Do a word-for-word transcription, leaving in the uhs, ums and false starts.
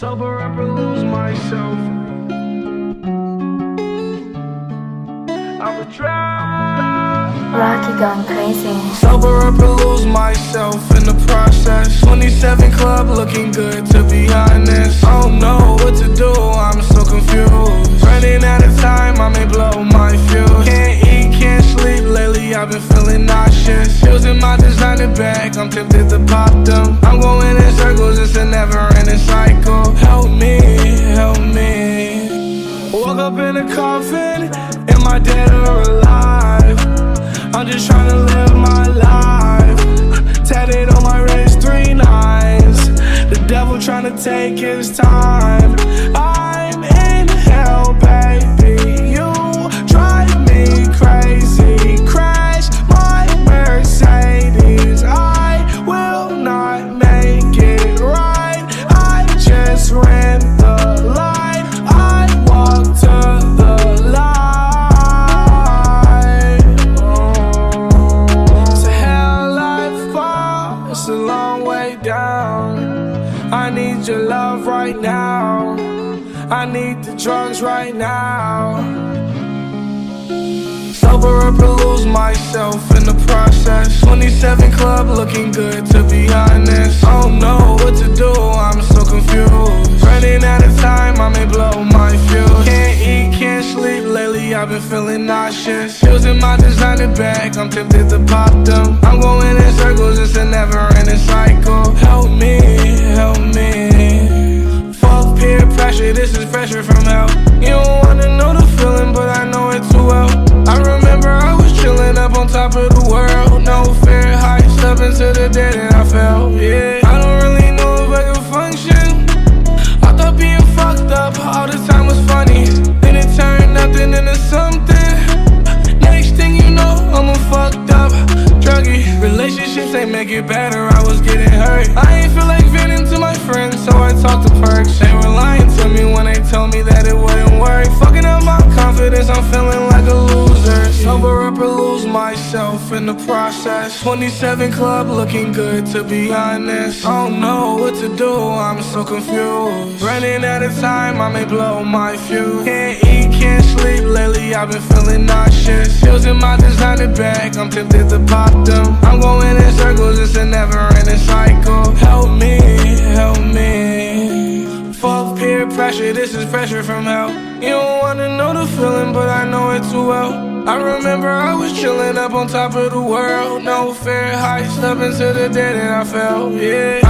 Sober up or lose myself. I'm a try. Rocky gone crazy. Sober up or lose myself in the process. twenty-seven club looking good, to be honest. I don't know what to do, I'm so confused. Running out of time, I may blow my fuse. Can't eat, can't sleep, lately I've been feeling nauseous. Pills in my designer bag, I'm tempted to pop them. I'm going in circles, it's a never-ending cycle. Help me, help me. Woke up in a coffin, am I dead or alive? I'm just trying to live my life. Tatted on my wrist, three nines. The devil trying to take his time. I'm in hell, baby. You drive me crazy. Crash my Mercedes. I will not make it right. I just ran the line. I walked to the light. It's a hell life bar. It's a long way down. I need your love right now. I need the drugs right now. Sober up or lose myself in the process. twenty-seven club looking good, to be honest. I don't know what to do, I'm so confused. Running out of time, I may blow my fuse. Can't eat, can't sleep, lately I've been feeling nauseous. Pills in my designer bag, I'm tempted to pop them. I'm going in circles, it's a never-ending cycle. Help me, help me. Fuck peer pressure, this is pressure from hell. You don't wanna know the feeling, but I know it too well. I remember I was chilling up on top of the world. No fear, high, step into the dead and I fell, yeah. I don't really know if I can function. I thought being fucked up all the time was funny. Then it turned nothing into something. Next thing you know, I'm a fucked up druggie. Relationships ain't make it better, I was getting hurt. I ain't feel like venting to my friends, so I talked to perks. They were lying to me when they told me that it wouldn't work. Fucking up my confidence, I'm feeling like a loser. Sober up or lose myself in the process. twenty-seven club looking good, to be honest. I don't know what to do, I'm so confused. Running out of time, I may blow my fuse. Can't eat, can't sleep, lately I've been feeling nauseous. Pills in my designer bag, I'm tempted to pop them. I'm going in circles, it's a never-ending cycle. Help me, help me. Fuck peer pressure, this is pressure from hell. You don't wanna know the feeling, but I know it too well. I remember I was chilling up on top of the world. No fear, high, step into the dead and I fell, yeah.